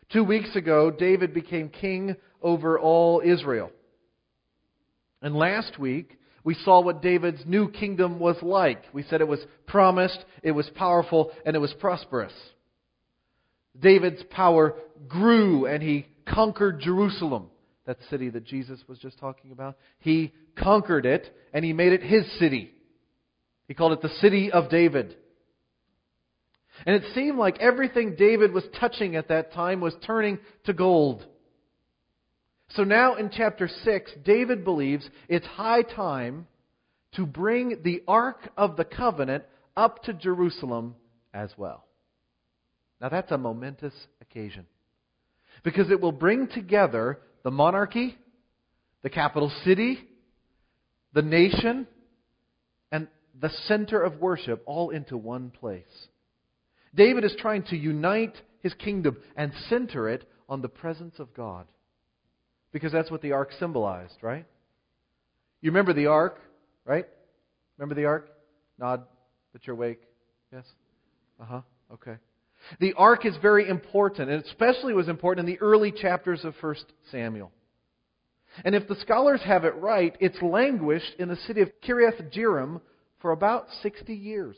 2 weeks ago, David became king over all Israel. And last week, we saw what David's new kingdom was like. We said it was promised, it was powerful, and it was prosperous. David's power grew and he conquered Jerusalem, that city that Jesus was just talking about. He conquered it and he made it his city. He called it the city of David. And it seemed like everything David was touching at that time was turning to gold. So now in chapter 6, David believes it's high time to bring the Ark of the Covenant up to Jerusalem as well. Now that's a momentous occasion, because it will bring together the monarchy, the capital city, the nation, and the center of worship all into one place. David is trying to unite his kingdom and center it on the presence of God. Because that's what the ark symbolized, right? You remember the ark, right? Remember the ark? Nod that you're awake. Yes? Okay. The ark is very important, and especially was important in the early chapters of 1 Samuel. And if the scholars have it right, it's languished in the city of Kiriath Jearim for about 60 years.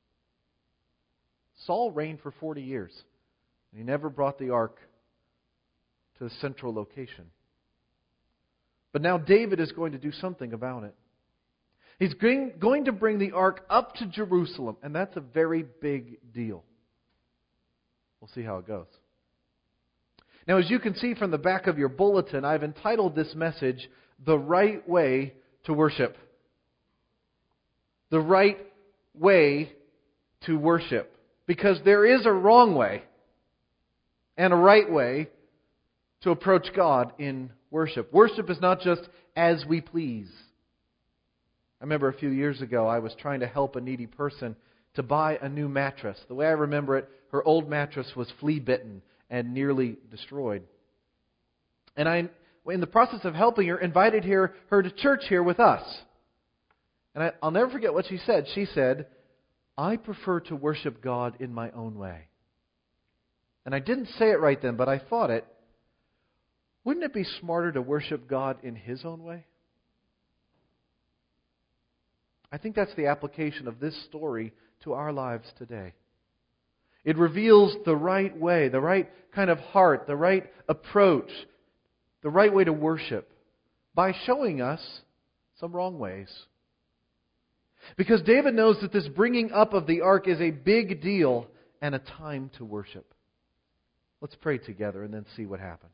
Saul reigned for 40 years. And he never brought the ark to the central location. But now David is going to do something about it. He's going to bring the ark up to Jerusalem, and that's a very big deal. We'll see how it goes. Now, as you can see from the back of your bulletin, I've entitled this message, The Right Way to Worship. The right way to worship. Because there is a wrong way and a right way to approach God in worship. Worship is not just as we please. I remember a few years ago I was trying to help a needy person to buy a new mattress. The way I remember it, her old mattress was flea-bitten and nearly destroyed. And I, in the process of helping her, invited her to church here with us. And I'll never forget what she said. She said, "I prefer to worship God in my own way." And I didn't say it right then, but I thought it. Wouldn't it be smarter to worship God in His own way? I think that's the application of this story to our lives today. It reveals the right way, the right kind of heart, the right approach, the right way to worship by showing us some wrong ways. Because David knows that this bringing up of the ark is a big deal and a time to worship. Let's pray together and then see what happened.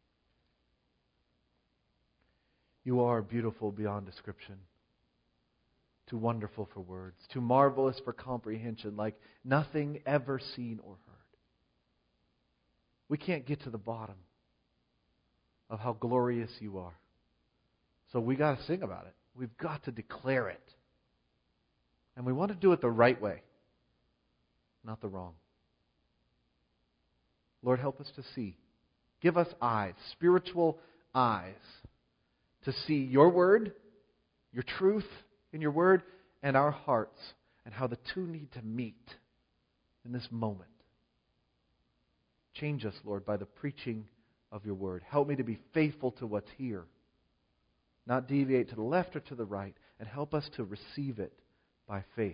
You are beautiful beyond description, too wonderful for words, too marvelous for comprehension, like nothing ever seen or heard. We can't get to the bottom of how glorious you are. So we got to sing about it. We've got to declare it. And we want to do it the right way, not the wrong. Lord, help us to see. Give us eyes, spiritual eyes, to see your word, your truth in your word, and our hearts, and how the two need to meet in this moment. Change us, Lord, by the preaching of your word. Help me to be faithful to what's here, not deviate to the left or to the right, and help us to receive it by faith.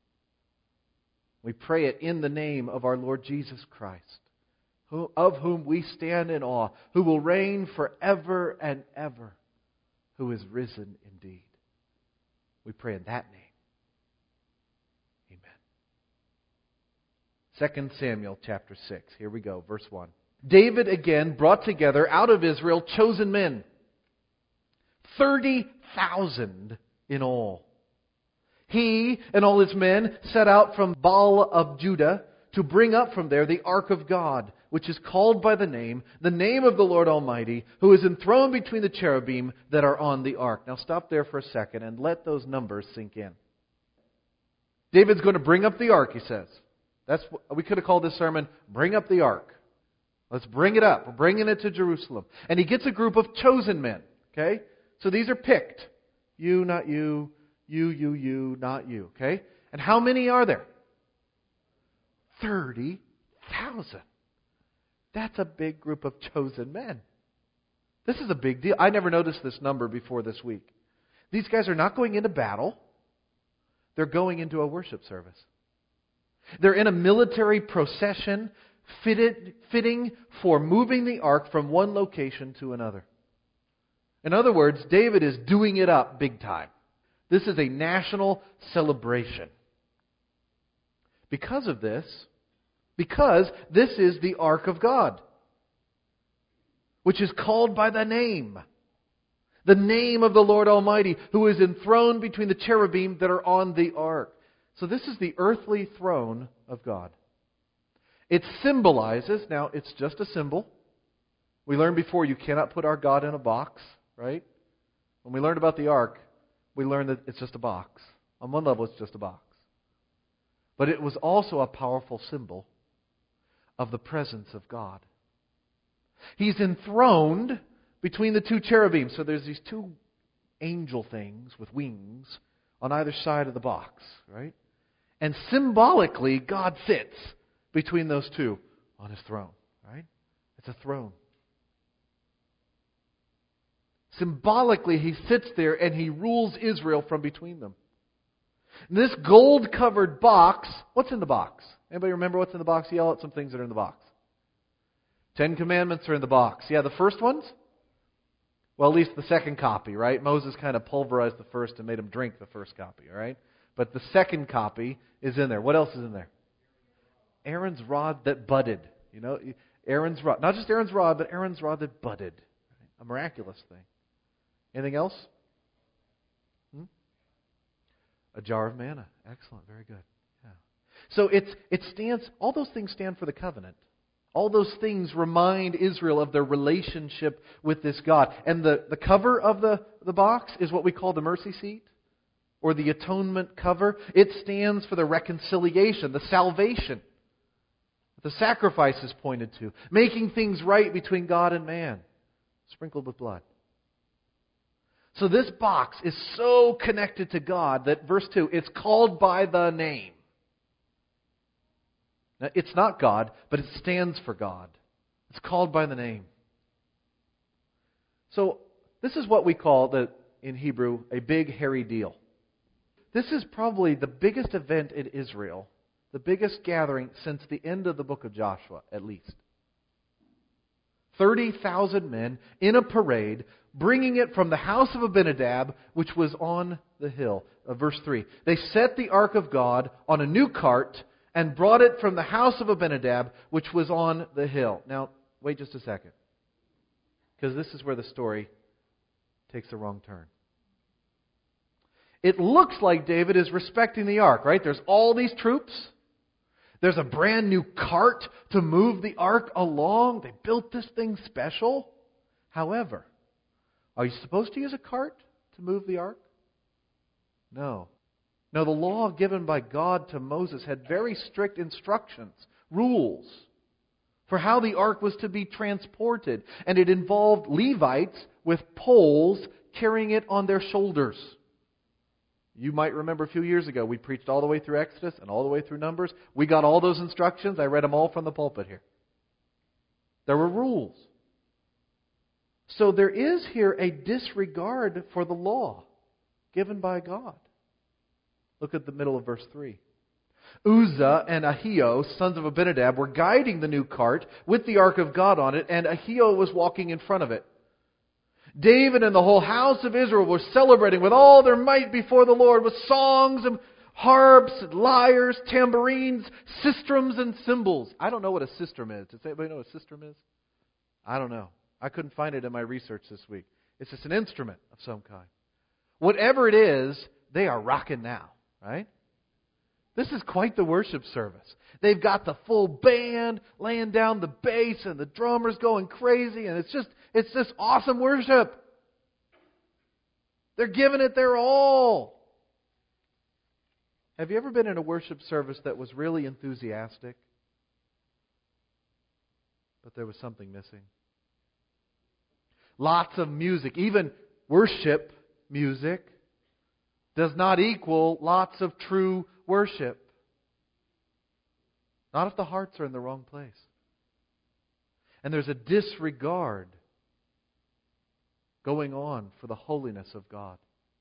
We pray it in the name of our Lord Jesus Christ, of whom we stand in awe, who will reign forever and ever, who is risen indeed. We pray in that name. Amen. 2 Samuel chapter 6. Here we go, verse 1. David again brought together out of Israel chosen men, 30,000 in all. He and all his men set out from Baal of Judah to bring up from there the ark of God, which is called by the name of the Lord Almighty, who is enthroned between the cherubim that are on the ark. Now stop there for a second and let those numbers sink in. David's going to bring up the ark, he says. We could have called this sermon, Bring Up the Ark. Let's bring it up. We're bringing it to Jerusalem. And he gets a group of chosen men. Okay? So these are picked. You, not you. You, not you. Okay? And how many are there? 30,000. That's a big group of chosen men. This is a big deal. I never noticed this number before this week. These guys are not going into battle. They're going into a worship service. They're in a military procession fitting for moving the ark from one location to another. In other words, David is doing it up big time. This is a national celebration. Because this is the ark of God, which is called by the name of the Lord Almighty, who is enthroned between the cherubim that are on the ark. So this is the earthly throne of God. It symbolizes, now it's just a symbol. We learned before you cannot put our God in a box, right? When we learned about the ark, we learned that it's just a box. On one level, it's just a box. But it was also a powerful symbol of the presence of God. He's enthroned between the two cherubim. So there's these two angel things with wings on either side of the box, right? And symbolically, God sits between those two on His throne, right? It's a throne. Symbolically, He sits there and He rules Israel from between them. This gold-covered box, what's in the box? Anybody remember what's in the box? Yell out some things that are in the box. 10 Commandments are in the box. Yeah, the first ones? Well, at least the second copy, right? Moses kind of pulverized the first and made him drink the first copy, all right? But the second copy is in there. What else is in there? Aaron's rod that budded. You know, Aaron's rod. Not just Aaron's rod, but Aaron's rod that budded. A miraculous thing. Anything else? A jar of manna. Excellent. Very good. Yeah. So it stands, all those things stand for the covenant. All those things remind Israel of their relationship with this God. And the cover of the box is what we call the mercy seat, or the atonement cover. It stands for the reconciliation, the salvation that the sacrifice is pointed to, making things right between God and man, sprinkled with blood. So this box is so connected to God that, verse 2, it's called by the name. Now, it's not God, but it stands for God. It's called by the name. So this is what we call, in Hebrew, a big hairy deal. This is probably the biggest event in Israel, the biggest gathering since the end of the book of Joshua, at least. 30,000 men in a parade, bringing it from the house of Abinadab, which was on the hill. Verse 3. They set the ark of God on a new cart and brought it from the house of Abinadab, which was on the hill. Now, wait just a second, because this is where the story takes a wrong turn. It looks like David is respecting the ark, right? There's all these troops. There's a brand new cart to move the ark along. They built this thing special. However, are you supposed to use a cart to move the ark? No. No, the law given by God to Moses had very strict instructions, rules, for how the ark was to be transported. And it involved Levites with poles carrying it on their shoulders. You might remember a few years ago, we preached all the way through Exodus and all the way through Numbers. We got all those instructions. I read them all from the pulpit here. There were rules. So there is here a disregard for the law given by God. Look at the middle of verse 3. Uzzah and Ahio, sons of Abinadab, were guiding the new cart with the ark of God on it, and Ahio was walking in front of it. David and the whole house of Israel were celebrating with all their might before the Lord with songs and harps, and lyres, tambourines, sistrums, and cymbals. I don't know what a sistrum is. Does anybody know what a sistrum is? I don't know. I couldn't find it in my research this week. It's just an instrument of some kind. Whatever it is, they are rocking now, right? This is quite the worship service. They've got the full band laying down the bass and the drummers going crazy, and it's just awesome worship. They're giving it their all. Have you ever been in a worship service that was really enthusiastic, but there was something missing? Lots of music, even worship music, does not equal lots of true worship. Not if the hearts are in the wrong place. And there's a disregard going on for the holiness of God.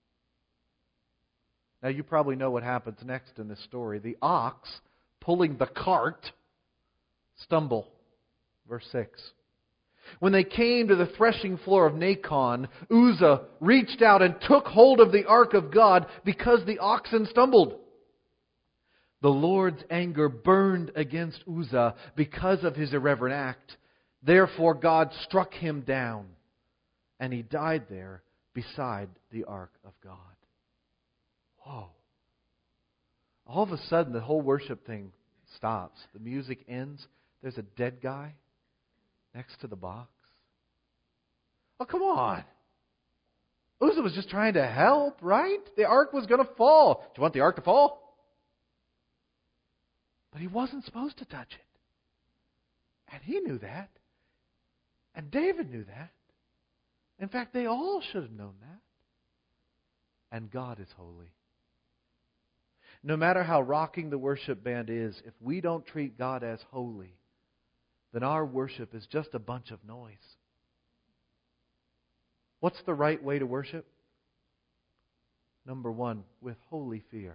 Now you probably know what happens next in this story. The ox pulling the cart stumble. Verse 6. When they came to the threshing floor of Nacon, Uzzah reached out and took hold of the ark of God because the oxen stumbled. The Lord's anger burned against Uzzah because of his irreverent act. Therefore God struck him down, and he died there beside the ark of God. Whoa. All of a sudden, the whole worship thing stops. The music ends. There's a dead guy next to the box. Oh, come on. Uzzah was just trying to help, right? The ark was going to fall. Do you want the ark to fall? But he wasn't supposed to touch it. And he knew that. And David knew that. In fact, they all should have known that. And God is holy. No matter how rocking the worship band is, if we don't treat God as holy, then our worship is just a bunch of noise. What's the right way to worship? Number one, with holy fear.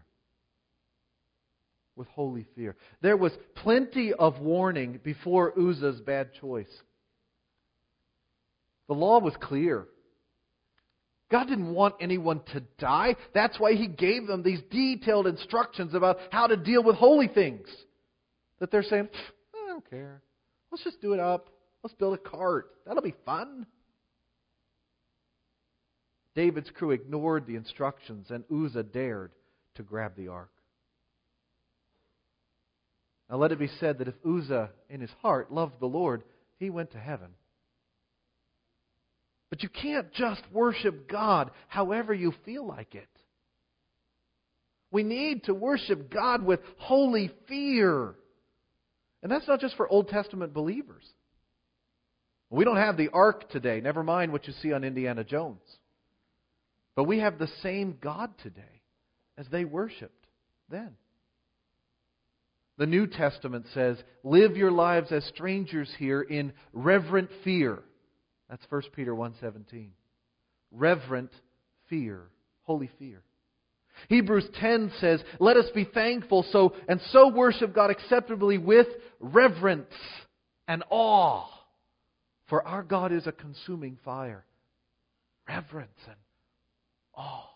With holy fear. There was plenty of warning before Uzzah's bad choice. The law was clear. God didn't want anyone to die. That's why He gave them these detailed instructions about how to deal with holy things. That they're saying, I don't care. Let's just do it up. Let's build a cart. That'll be fun. David's crew ignored the instructions, and Uzzah dared to grab the ark. Now let it be said that if Uzzah in his heart loved the Lord, he went to heaven. But you can't just worship God however you feel like it. We need to worship God with holy fear. And that's not just for Old Testament believers. We don't have the ark today, never mind what you see on Indiana Jones. But we have the same God today as they worshipped then. The New Testament says, live your lives as strangers here in reverent fear. That's 1 Peter 1:17. Reverent fear. Holy fear. Hebrews 10 says, let us be thankful so worship God acceptably with reverence and awe. For our God is a consuming fire. Reverence and awe.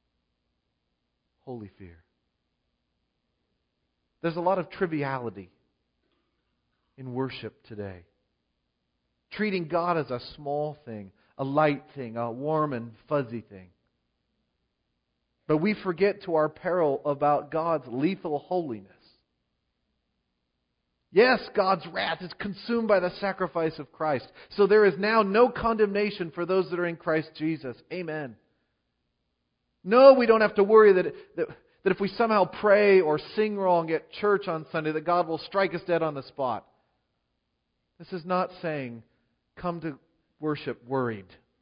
Holy fear. There's a lot of triviality in worship today. Treating God as a small thing, a light thing, a warm and fuzzy thing. But we forget to our peril about God's lethal holiness. Yes, God's wrath is consumed by the sacrifice of Christ. So there is now no condemnation for those that are in Christ Jesus. Amen. No, we don't have to worry that if we somehow pray or sing wrong at church on Sunday, that God will strike us dead on the spot. This is not saying, come to worship worried.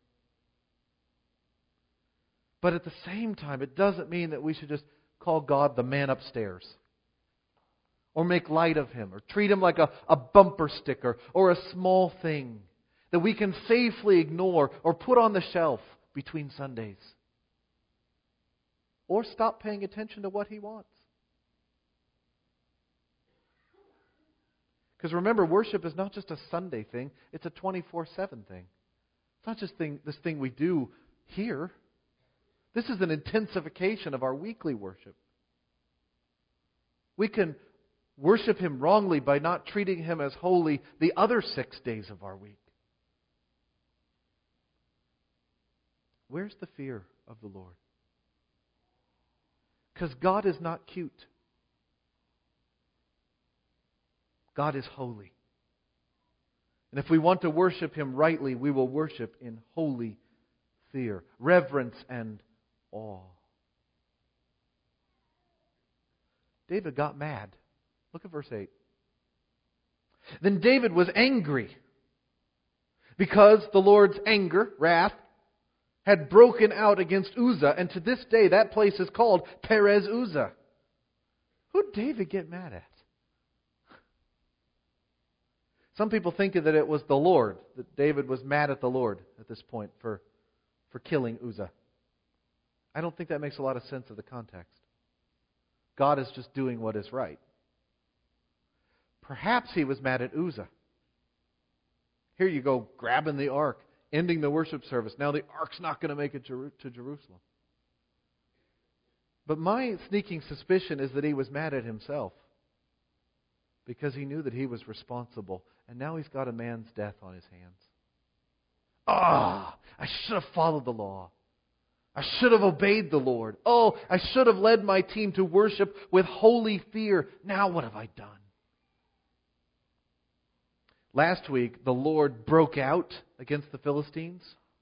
But at the same time, it doesn't mean that we should just call God the man upstairs. Or make light of Him. Or treat Him like a bumper sticker. Or a small thing that we can safely ignore or put on the shelf between Sundays. Or stop paying attention to what He wants. Because remember, worship is not just a Sunday thing. It's a 24/7 thing. It's not just this thing we do here. This is an intensification of our weekly worship. We can worship Him wrongly by not treating Him as holy the other 6 days of our week. Where's the fear of the Lord? Because God is not cute. God is holy. And if we want to worship Him rightly, we will worship in holy fear, reverence, and awe. David got mad. Look at verse 8. Then David was angry because the Lord's anger, wrath, had broken out against Uzzah, and to this day that place is called Perez Uzzah. Who did David get mad at? Some people think that it was the Lord, that David was mad at the Lord at this point for killing Uzzah. I don't think that makes a lot of sense of the context. God is just doing what is right. Perhaps he was mad at Uzzah. Here you go, grabbing the ark, ending the worship service. Now the ark's not going to make it to Jerusalem. But my sneaking suspicion is that he was mad at himself because he knew that he was responsible. And now he's got a man's death on his hands. I should have followed the law. I should have obeyed the Lord. I should have led my team to worship with holy fear. Now what have I done? Last week, the Lord broke out against the Philistines.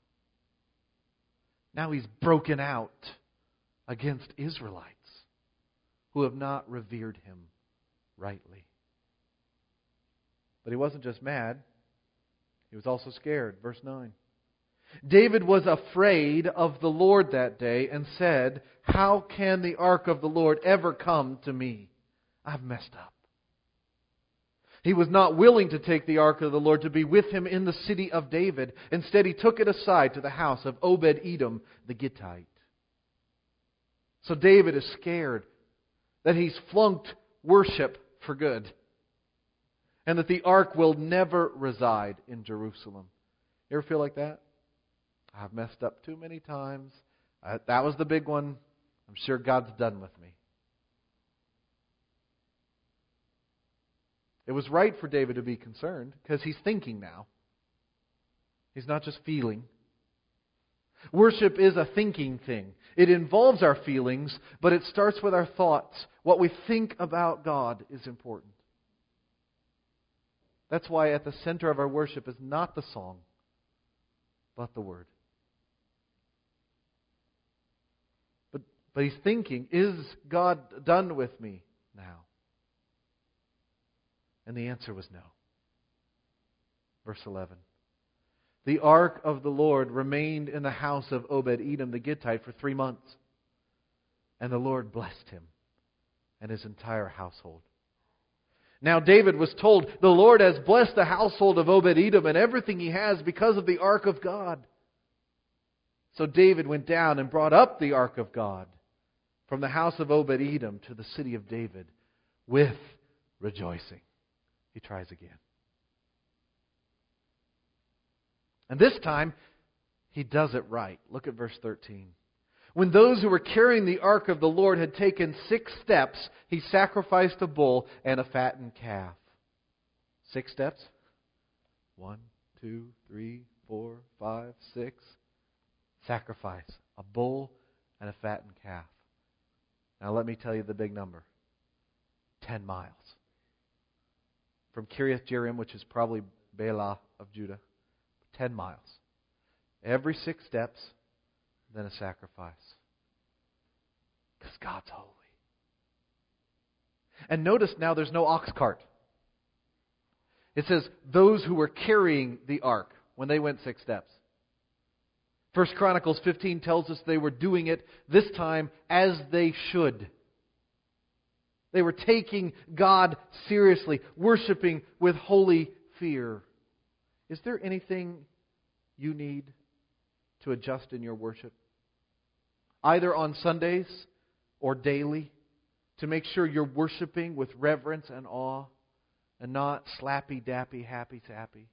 Now he's broken out against Israelites who have not revered him rightly. But he wasn't just mad. He was also scared. Verse 9. David was afraid of the Lord that day and said, "How can the ark of the Lord ever come to me? I've messed up." He was not willing to take the ark of the Lord to be with him in the city of David. Instead, he took it aside to the house of Obed-Edom the Gittite. So David is scared that he's flunked worship for good, and that the ark will never reside in Jerusalem. You ever feel like that? I've messed up too many times. That was the big one. I'm sure God's done with me. It was right for David to be concerned because he's thinking now. He's not just feeling. Worship is a thinking thing. It involves our feelings, but it starts with our thoughts. What we think about God is important. That's why at the center of our worship is not the song, but the Word. But he's thinking, is God done with me now? And the answer was no. Verse 11. The ark of the Lord remained in the house of Obed-Edom the Gittite for 3 months. And the Lord blessed him and his entire household. Now David was told, the Lord has blessed the household of Obed-Edom and everything he has because of the ark of God. So David went down and brought up the ark of God from the house of Obed-Edom to the city of David with rejoicing. He tries again. And this time, he does it right. Look at verse 13. When those who were carrying the ark of the Lord had taken 6 steps, he sacrificed a bull and a fattened calf. 6 steps? 1, 2, 3, 4, 5, 6. Sacrifice. A bull and a fattened calf. Now let me tell you the big number. 10 miles. From Kiriath Jearim, which is probably Bela of Judah. 10 miles. Every 6 steps, then a sacrifice. Because God's holy. And notice now there's no ox cart. It says those who were carrying the ark when they went 6 steps. 1 Chronicles 15 tells us they were doing it this time as they should. They were taking God seriously, worshiping with holy fear. Is there anything you need to adjust in your worship? Either on Sundays or daily, to make sure you're worshiping with reverence and awe and not slappy-dappy, happy-tappy.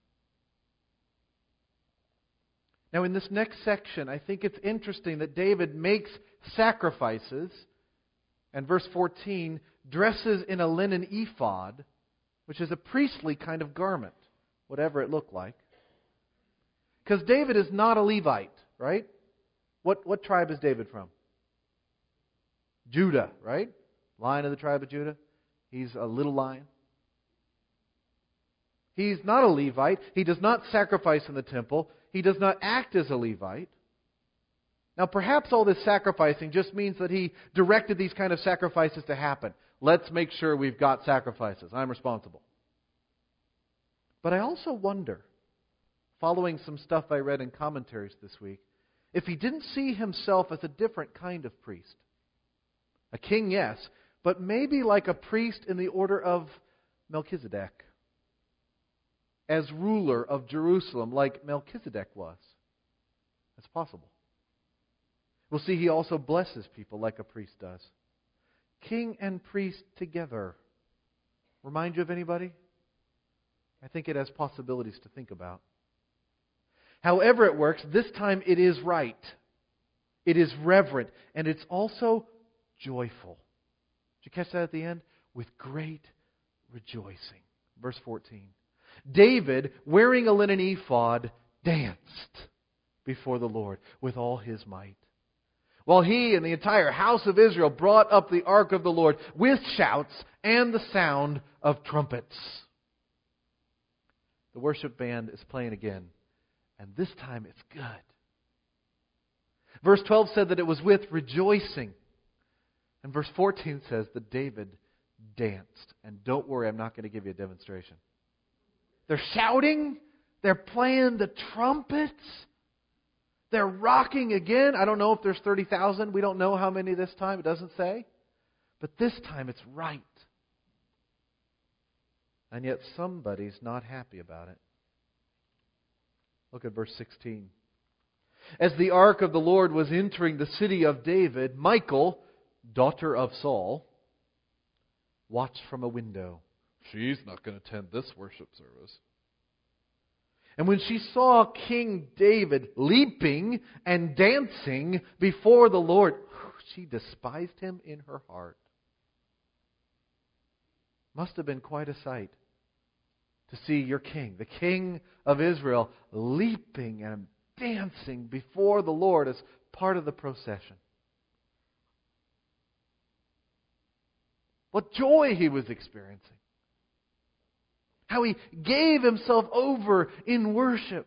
Now in this next section, I think it's interesting that David makes sacrifices, and verse 14, dresses in a linen ephod, which is a priestly kind of garment, whatever it looked like. Because David is not a Levite, right? What tribe is David from? Judah, right? Lion of the tribe of Judah. He's a little lion. He's not a Levite. He does not sacrifice in the temple. He does not act as a Levite. Now perhaps all this sacrificing just means that he directed these kind of sacrifices to happen. Let's make sure we've got sacrifices. I'm responsible. But I also wonder, following some stuff I read in commentaries this week, if he didn't see himself as a different kind of priest. A king, yes, but maybe like a priest in the order of Melchizedek. as ruler of Jerusalem like Melchizedek was. That's possible. We'll see he also blesses people like a priest does. King and priest together. Remind you of anybody? I think it has possibilities to think about. However it works, this time it is right. It is reverent. And it's also joyful. Did you catch that at the end? With great rejoicing. Verse 14. David, wearing a linen ephod, danced before the Lord with all his might, while he and the entire house of Israel brought up the ark of the Lord with shouts and the sound of trumpets. The worship band is playing again, and this time it's good. Verse 12 said that it was with rejoicing. And verse 14 says that David danced. And don't worry, I'm not going to give you a demonstration. They're shouting. They're playing the trumpets. They're rocking again. I don't know if there's 30,000. We don't know how many this time. It doesn't say. But this time it's right. And yet somebody's not happy about it. Look at verse 16. As the ark of the Lord was entering the city of David, Michal, daughter of Saul, watched from a window. She's not going to attend this worship service. And when she saw King David leaping and dancing before the Lord, she despised him in her heart. Must have been quite a sight to see your king, the King of Israel, leaping and dancing before the Lord as part of the procession. What joy he was experiencing. How he gave himself over in worship.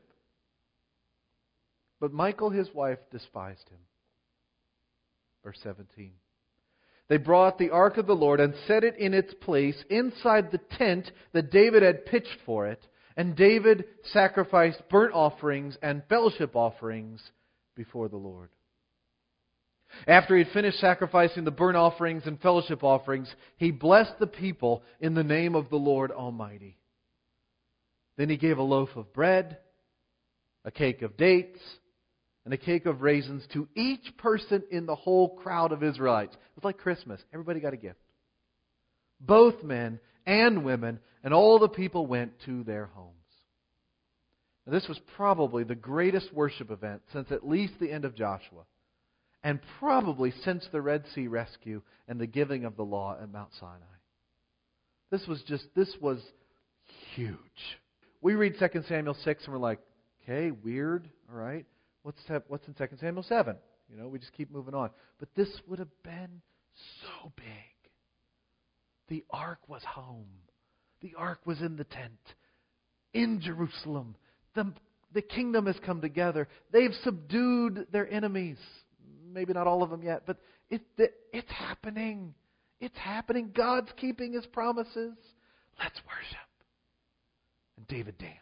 But Michal, his wife, despised him. Verse 17. They brought the ark of the Lord and set it in its place inside the tent that David had pitched for it. And David sacrificed burnt offerings and fellowship offerings before the Lord. After he had finished sacrificing the burnt offerings and fellowship offerings, he blessed the people in the name of the Lord Almighty. Then he gave a loaf of bread, a cake of dates, and a cake of raisins to each person in the whole crowd of Israelites. It was like Christmas. Everybody got a gift. Both men and women, and all the people went to their homes. Now, this was probably the greatest worship event since at least the end of Joshua, and probably since the Red Sea rescue and the giving of the law at Mount Sinai. This was huge. We read 2 Samuel 6 and we're like, okay, weird, all right. What's in 2 Samuel 7? We just keep moving on. But this would have been so big. The ark was home. The ark was in the tent. In Jerusalem. The kingdom has come together. They've subdued their enemies. Maybe not all of them yet, but it's happening. It's happening. God's keeping His promises. Let's worship. And David danced.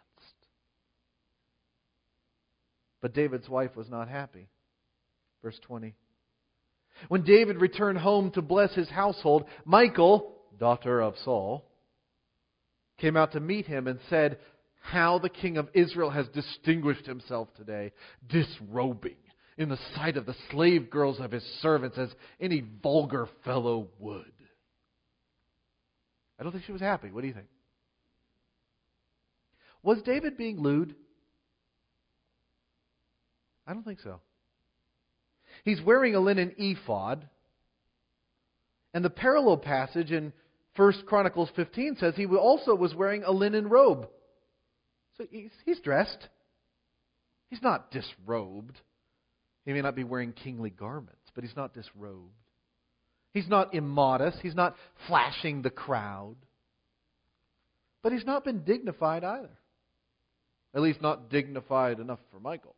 But David's wife was not happy. Verse 20. When David returned home to bless his household, Michal, daughter of Saul, came out to meet him and said, "How the king of Israel has distinguished himself today, disrobing in the sight of the slave girls of his servants as any vulgar fellow would." I don't think she was happy. What do you think? Was David being lewd? I don't think so. He's wearing a linen ephod. And the parallel passage in 1 Chronicles 15 says he also was wearing a linen robe. So he's dressed. He's not disrobed. He may not be wearing kingly garments, but he's not disrobed. He's not immodest. He's not flashing the crowd. But he's not been dignified either. At least not dignified enough for Michal.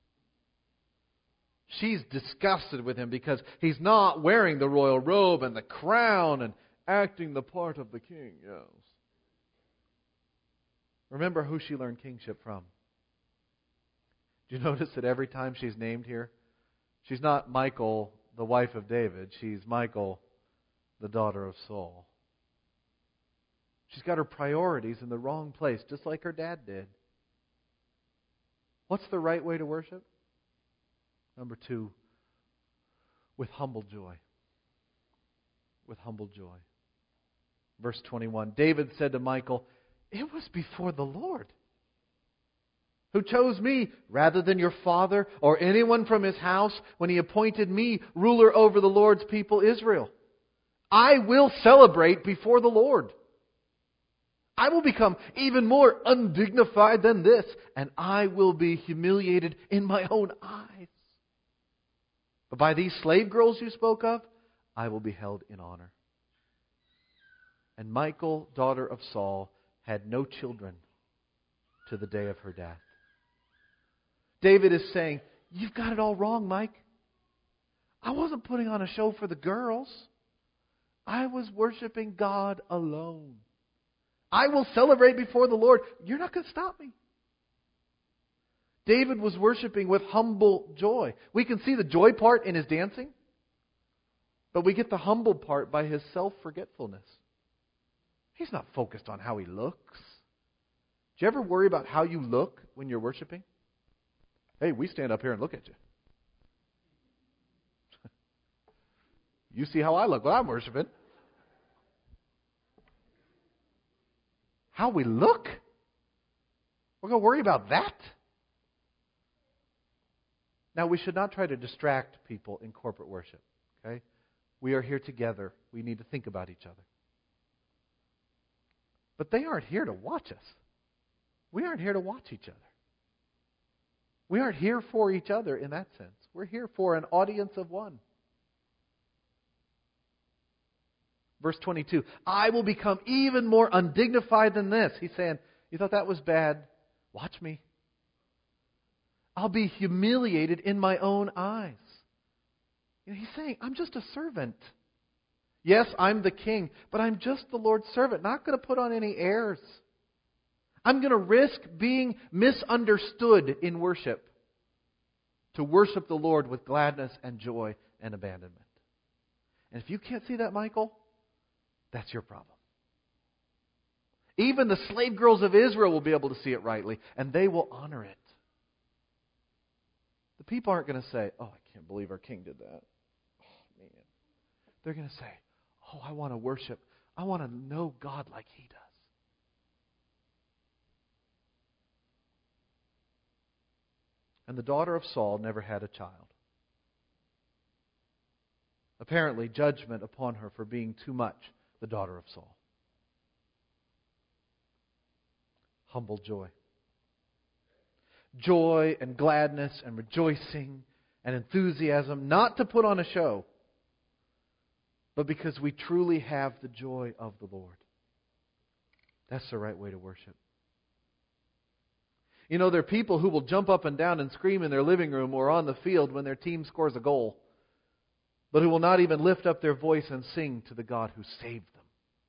She's disgusted with him because he's not wearing the royal robe and the crown and acting the part of the king. Yes. Remember who she learned kingship from. Do you notice that every time she's named here, she's not Michal, the wife of David. She's Michal, the daughter of Saul. She's got her priorities in the wrong place, just like her dad did. What's the right way to worship? Number 2, with humble joy. With humble joy. Verse 21, David said to Michal, "It was before the Lord who chose me rather than your father or anyone from his house when He appointed me ruler over the Lord's people Israel. I will celebrate before the Lord. I will become even more undignified than this, and I will be humiliated in my own eyes. But by these slave girls you spoke of, I will be held in honor." And Michal, daughter of Saul, had no children to the day of her death. David is saying, "You've got it all wrong, Mike. I wasn't putting on a show for the girls. I was worshiping God alone. I will celebrate before the Lord. You're not going to stop me." David was worshiping with humble joy. We can see the joy part in his dancing, but we get the humble part by his self-forgetfulness. He's not focused on how he looks. Do you ever worry about how you look when you're worshiping? Hey, we stand up here and look at you. You see how I look when I'm worshiping. How we look? We're going to worry about that? Now, we should not try to distract people in corporate worship. Okay? We are here together. We need to think about each other. But they aren't here to watch us. We aren't here to watch each other. We aren't here for each other in that sense. We're here for an audience of one. Verse 22, I will become even more undignified than this. He's saying, you thought that was bad? Watch me. I'll be humiliated in my own eyes. He's saying, I'm just a servant. Yes, I'm the king, but I'm just the Lord's servant. Not going to put on any airs. I'm going to risk being misunderstood in worship to worship the Lord with gladness and joy and abandonment. And if you can't see that, Michal, that's your problem. Even the slave girls of Israel will be able to see it rightly, and they will honor it. The people aren't going to say, oh, I can't believe our king did that. Oh, man. They're going to say, oh, I want to worship. I want to know God like He does. And the daughter of Saul never had a child. Apparently, judgment upon her for being too much the daughter of Saul. Humble joy. Joy and gladness and rejoicing and enthusiasm, not to put on a show, but because we truly have the joy of the Lord. That's the right way to worship. You know, there are people who will jump up and down and scream in their living room or on the field when their team scores a goal, but who will not even lift up their voice and sing to the God who saved them.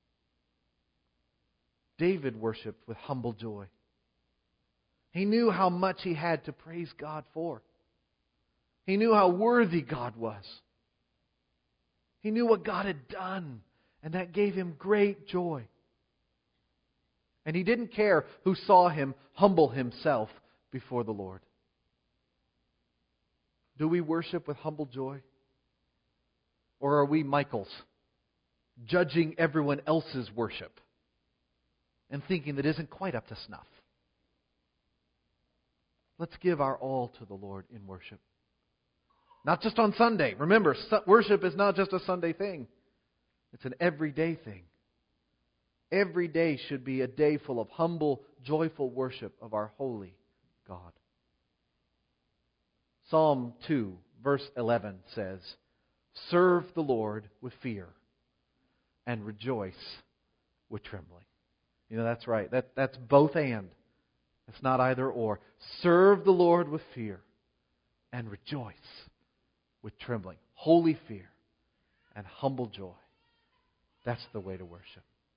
David worshipped with humble joy. He knew how much he had to praise God for. He knew how worthy God was. He knew what God had done, and that gave him great joy. And he didn't care who saw him humble himself before the Lord. Do we worship with humble joy? Or are we Michals, judging everyone else's worship and thinking that isn't quite up to snuff? Let's give our all to the Lord in worship. Not just on Sunday. Remember, worship is not just a Sunday thing. It's an everyday thing. Every day should be a day full of humble, joyful worship of our holy God. Psalm 2, verse 11 says, serve the Lord with fear and rejoice with trembling. You know, that's right. That's both and. It's not either or. Serve the Lord with fear and rejoice with trembling. Holy fear and humble joy. That's the way to worship.